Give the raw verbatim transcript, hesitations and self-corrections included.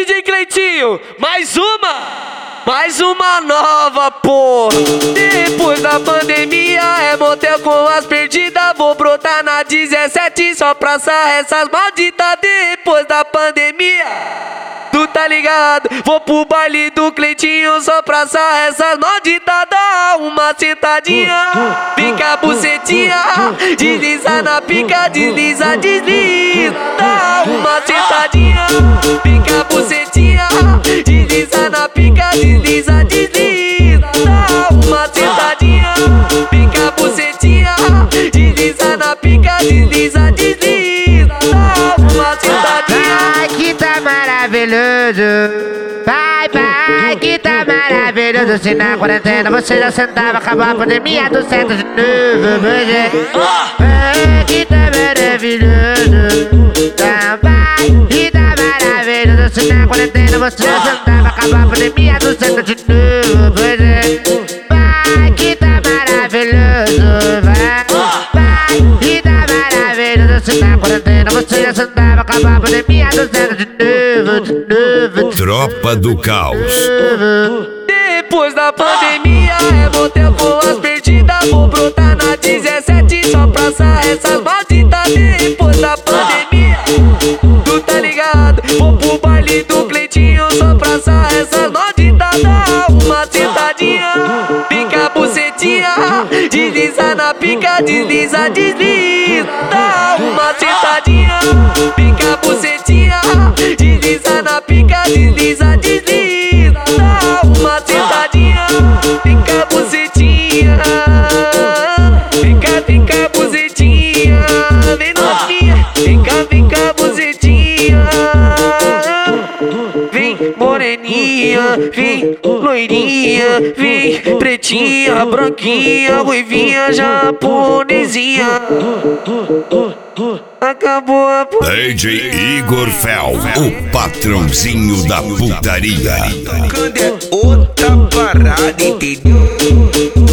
D J Cleitinho, mais uma! Mais uma nova, porra. Depois da pandemia é motel com as perdidas. Vou brotar na dezessete só pra sarrar essas malditas. Depois da pandemia, tu tá ligado? Vou pro baile do Cleitinho só pra sarrar essas malditas. Dá uma sentadinha, fica a bucetinha, desliza na pica, desliza, desliza. Dá uma sentadinha, fica a bucetinha, desliza na pica, desliza, desliza. Dá uma sentadinha, fica a bucetinha, desliza na pica, desliza, desliza. Dá uma sentadinha. Vai que tá maravilhoso, vai, vai que tá maravilhoso. Se na quarentena você já sentava, acabou a pandemia, tu senta de novo, vai que tá maravilhoso, tá, vai que tá maravilhoso. Se na quarentena você já sentava, acabou a pandemia, tu senta de novo, vai que tá maravilhoso, vai, vai que tá maravilhoso. Se na quarentena você já sentava, acabou a pandemia, tu senta de novo, de novo. Tropa do Caos. Depois da pandemia é motel com as perdidas. Vou brotar na dezessete só pra sarrar essas malditas. Depois da pandemia, tu tá ligado? Vou pro baile do Cleitinho só pra sarrar essas malditas. Dá uma sentadinha, fica a bucetinha, desliza na pica, desliza, desliza. Dá uma sentadinha, fica a bucetinha, desliza na pica, desliza, desliza. Dá uma sentadinha, fica a bucetinha, fica, fica a bucetinha. Vem novinha, fica, fica a bucetinha. Vem moreninha, vem loirinha, vem pretinha, branquinha, ruivinha, japonesinha. Acabou a D J Igor Fel, o patrãozinho da putaria. Quando é outra parada, entendeu?